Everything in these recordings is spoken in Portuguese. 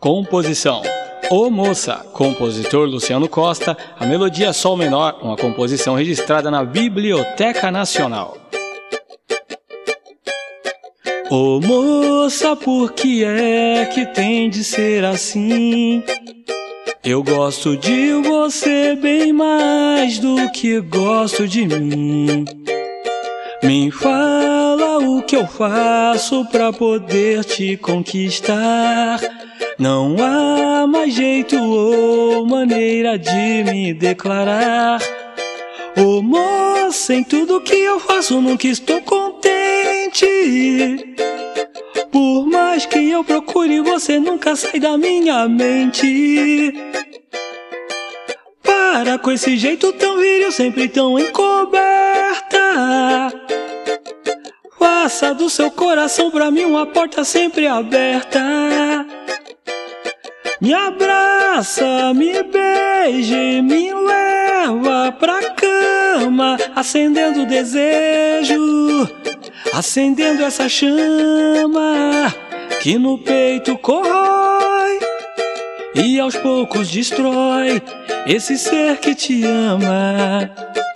Composição: Ô Moça, compositor Luciano Costa. A melodia Sol menor, uma composição registrada na Biblioteca Nacional. Ô moça, por que é que tem de ser assim? Eu gosto de você bem mais do que gosto de mim. Me fala o que eu faço pra poder te conquistar. Não há mais jeito ou maneira de me declarar. Ô moça, em tudo que eu faço nunca estou contente. Por mais que eu procure, você nunca sai da minha mente. Para com esse jeito tão viril, sempre tão encoberta. Faça do seu coração pra mim uma porta sempre aberta. Me abraça, me beije, me leva pra cama, acendendo o desejo, acendendo essa chama que no peito corrói e aos poucos destrói esse ser que te ama.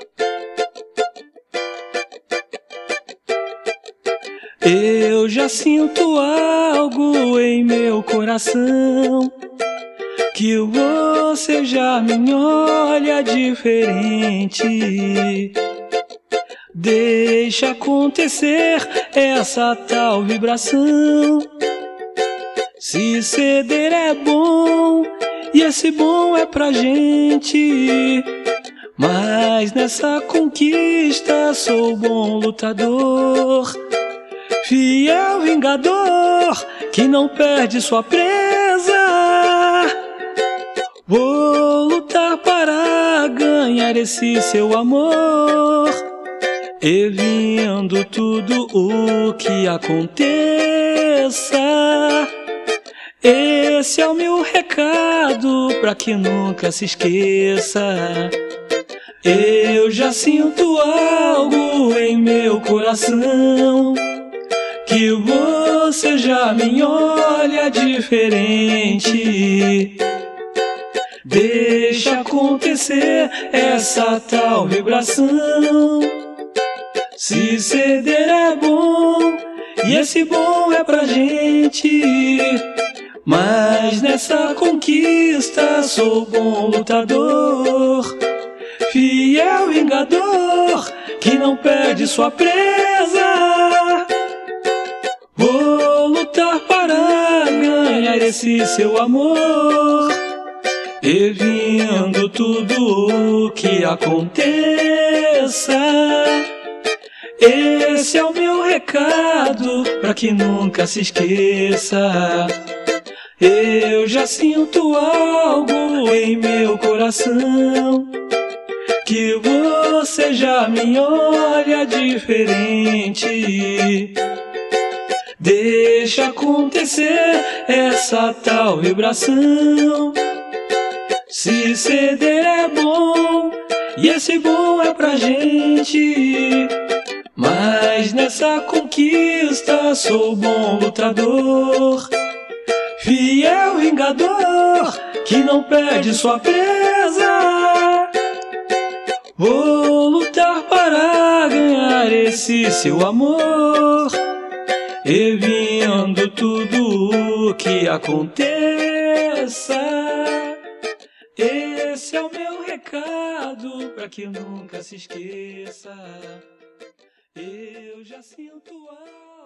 Eu já sinto algo em meu coração, que você já me olha diferente. Deixa acontecer essa tal vibração. Se ceder é bom, e esse bom é pra gente. Mas nessa conquista sou bom lutador, fiel vingador, que não perde sua presa. Vou lutar para ganhar esse seu amor, evitando tudo o que aconteça. Esse é o meu recado pra que nunca se esqueça. Eu já sinto algo em meu coração, que você já me olha diferente. Deixa acontecer essa tal vibração. Se ceder é bom, e esse bom é pra gente. Mas nessa conquista sou bom lutador, fiel vingador, que não perde sua presa. Vou lutar para ganhar esse seu amor, evitando tudo o que aconteça. Esse é o meu recado pra que nunca se esqueça. Eu já sinto algo em meu coração, que você já me olha diferente. Deixa acontecer essa tal vibração. Se ceder é bom, e esse bom é pra gente. Mas nessa conquista sou bom lutador, fiel vingador, que não perde sua presa. Vou lutar para ganhar esse seu amor, evitando tudo o que aconteça. Esse é o meu recado pra que nunca se esqueça. Eu já sinto